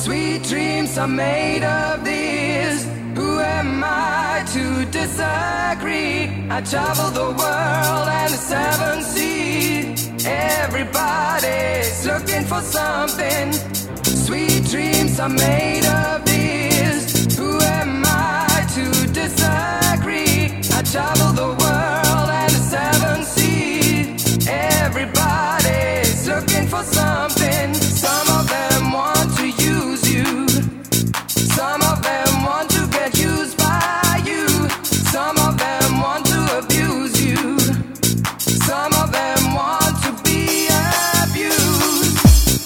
Sweet dreams are made of this. Who am I to disagree? I travel the world and the seven seas. Everybody's looking for something. Sweet dreams are made of this. Who am I to disagree? I travel the world and the seven seas. Everybody's looking for something. Some of them want to use you. Some of them want to get used by you. Some of them want to abuse you. Some of them want to be abused.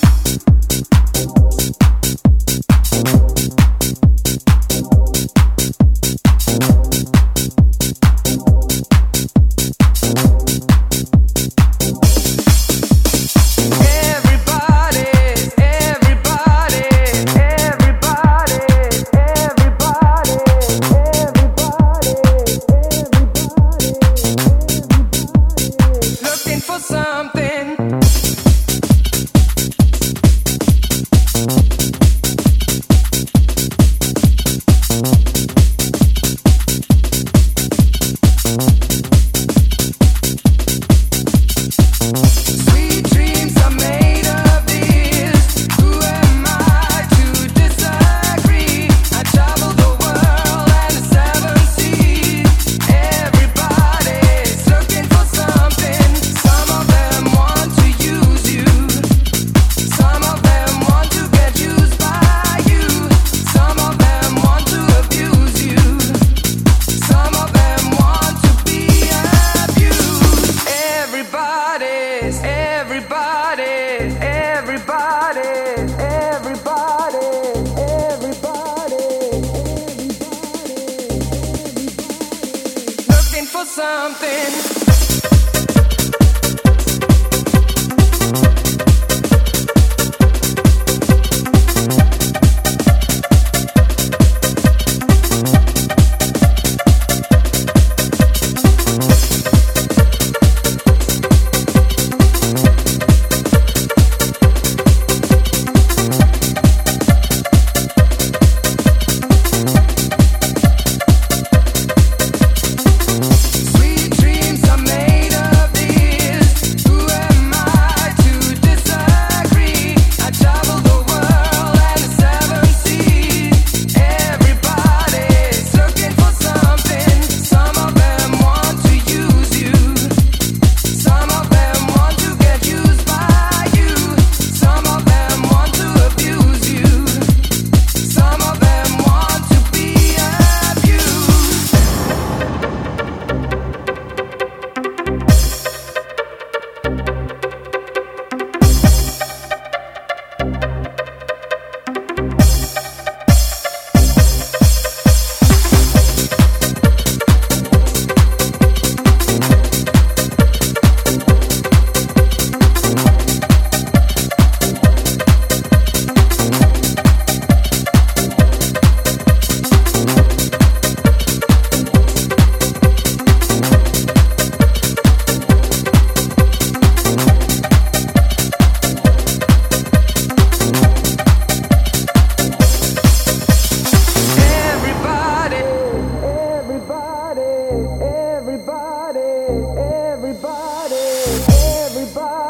Something.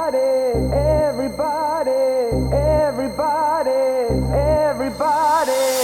Everybody